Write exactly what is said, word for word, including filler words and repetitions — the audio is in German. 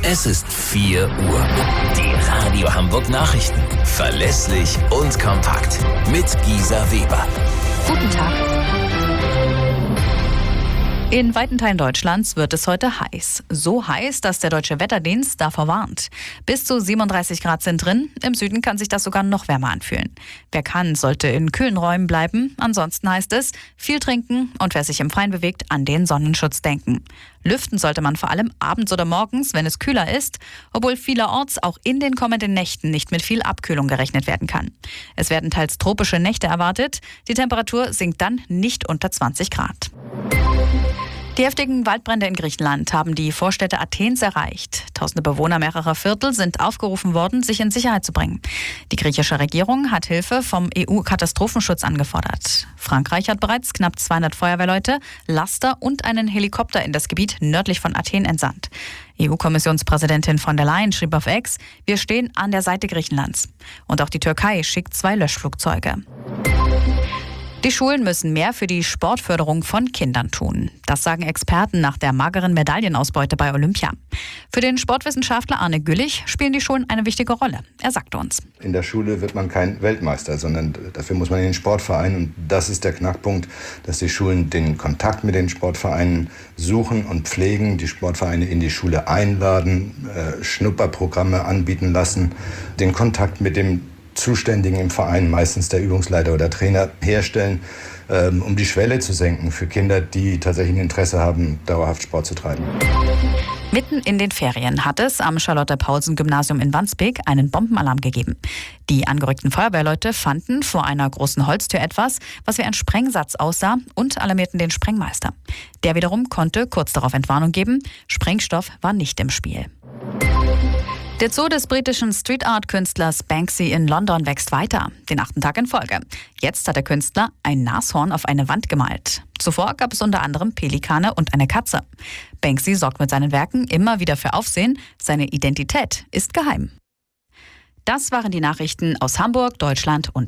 Es ist vier Uhr. Die Radio Hamburg Nachrichten. Verlässlich und kompakt. Mit Gisa Weber. Guten Tag. In weiten Teilen Deutschlands wird es heute heiß. So heiß, dass der Deutsche Wetterdienst davor warnt. Bis zu siebenunddreißig Grad sind drin. Im Süden kann sich das sogar noch wärmer anfühlen. Wer kann, sollte in kühlen Räumen bleiben. Ansonsten heißt es, viel trinken und wer sich im Freien bewegt, an den Sonnenschutz denken. Lüften sollte man vor allem abends oder morgens, wenn es kühler ist, obwohl vielerorts auch in den kommenden Nächten nicht mit viel Abkühlung gerechnet werden kann. Es werden teils tropische Nächte erwartet. Die Temperatur sinkt dann nicht unter zwanzig Grad. Die heftigen Waldbrände in Griechenland haben die Vorstädte Athens erreicht. Tausende Bewohner mehrerer Viertel sind aufgerufen worden, sich in Sicherheit zu bringen. Die griechische Regierung hat Hilfe vom E U-Katastrophenschutz angefordert. Frankreich hat bereits knapp zweihundert Feuerwehrleute, Laster und einen Helikopter in das Gebiet nördlich von Athen entsandt. E U-Kommissionspräsidentin von der Leyen schrieb auf X, wir stehen an der Seite Griechenlands. Und auch die Türkei schickt zwei Löschflugzeuge. Die Schulen müssen mehr für die Sportförderung von Kindern tun. Das sagen Experten nach der mageren Medaillenausbeute bei Olympia. Für den Sportwissenschaftler Arne Güllich spielen die Schulen eine wichtige Rolle. Er sagte uns: In der Schule wird man kein Weltmeister, sondern dafür muss man in den Sportverein. Und das ist der Knackpunkt, dass die Schulen den Kontakt mit den Sportvereinen suchen und pflegen, die Sportvereine in die Schule einladen, äh, Schnupperprogramme anbieten lassen, den Kontakt mit dem Zuständigen im Verein, meistens der Übungsleiter oder Trainer, herstellen, ähm, um die Schwelle zu senken für Kinder, die tatsächlich ein Interesse haben, dauerhaft Sport zu treiben. Mitten in den Ferien hat es am Charlotte-Paulsen-Gymnasium in Wandsbek einen Bombenalarm gegeben. Die angerückten Feuerwehrleute fanden vor einer großen Holztür etwas, was wie ein Sprengsatz aussah, und alarmierten den Sprengmeister. Der wiederum konnte kurz darauf Entwarnung geben. Sprengstoff war nicht im Spiel. Der Zoo des britischen Street-Art-Künstlers Banksy in London wächst weiter, den achten Tag in Folge. Jetzt hat der Künstler ein Nashorn auf eine Wand gemalt. Zuvor gab es unter anderem Pelikane und eine Katze. Banksy sorgt mit seinen Werken immer wieder für Aufsehen. Seine Identität ist geheim. Das waren die Nachrichten aus Hamburg, Deutschland und